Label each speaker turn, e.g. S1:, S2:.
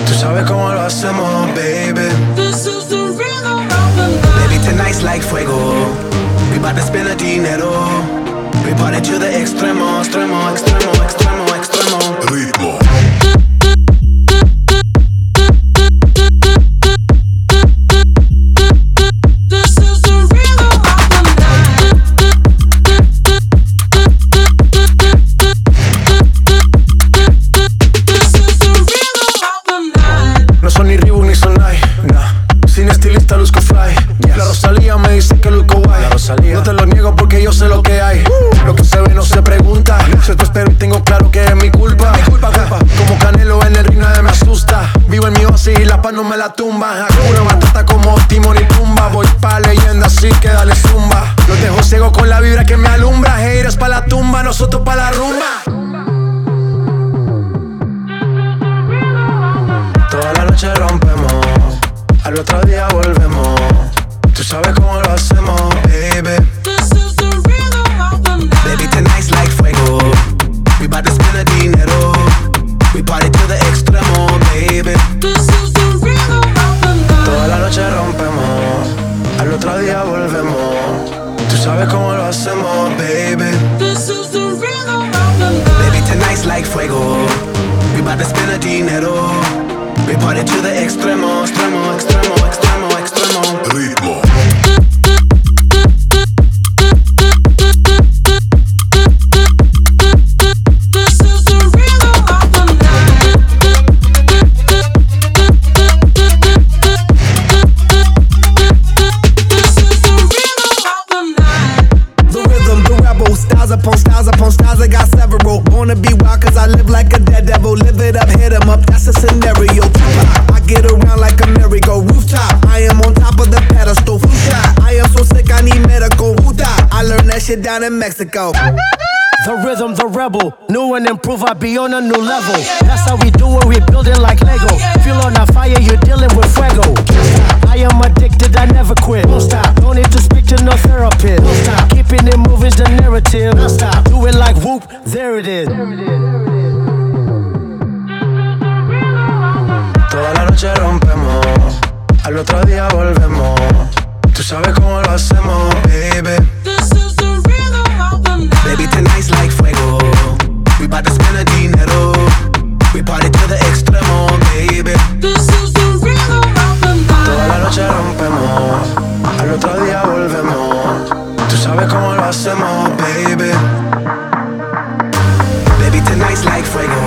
S1: Tú sabes cómo lo hacemos, baby.
S2: This is the rhythm of the night.
S1: Baby, tonight's like fuego. We bout to spend the dinero. We party to the extremo, extremo, extremo, extremo, extremo. Ritmo.
S2: This is the rhythm of the night. This is the rhythm of the night.
S1: No son ni Reebok ni Sonai, nah. Sin estilista luzco fly, yes. La Rosalía me dice que luzco guay. No te lo niego porque yo sé lo que hay. Lo que se ve no se pregunta. Si te espero y tengo claro que es mi culpa. Como Canelo en el ring nadie me asusta. Vivo en mi oasis y la paz no me la tumba. Hakuna Matata como Timón y Pumba. Voy pa' leyenda así que dale zumba. Los dejo ciego con la vibra que me alumbra. Haters pa' la tumba, nosotros pa' la rumba. Toda la noche rompemos, al otro día volvemos. Tú sabes cómo lo hacemos, baby.
S2: This is the rhythm of the night.
S1: Baby, tonight's like fuego. We bout to spend the dinero. We party to the extremo, baby.
S2: This is the rhythm of the night.
S1: Toda la noche rompemos, al otro día volvemos. Tú sabes cómo lo hacemos, baby.
S2: This is the rhythm of the night.
S1: Baby, tonight's like fuego. We bout to spend the dinero. We party to the extremo, extremo, extremo, extremo, extremo. Ritmo.
S2: This is the rhythm of the night. This is the rhythm of the night.
S3: The rhythm, the rebel, styles upon styles upon styles, I got several. Born to be wild cause I live like a dead devil. Live it up, hit 'em up, that's a scenario. I get around like a merry-go rooftop. I am on top of the pedestal, flu shot. I am so sick, I need medical. I learned that shit down in Mexico.
S4: The rhythm, the rebel, new and improve, I be on a new level. That's how we do it, we building like Lego. Feel on a fire, you're dealing with fuego. I am addicted, I never quit. Don't stop, don't need to speak to no therapist. Don't stop, keeping it moving's the narrative. Don't stop, do it like whoop, there it is.
S1: Toda la noche rompemos, al otro día volvemos. Tú sabes cómo lo hacemos, baby.
S2: This is the rhythm of the night.
S1: Baby, tonight's like fuego. We bout to spend the dinero. We party to the extremo, baby.
S2: This is the rhythm of the
S1: Toda la
S2: night.
S1: noche rompemos, al otro día volvemos. Tú sabes cómo lo hacemos, baby. Baby, tonight's like fuego.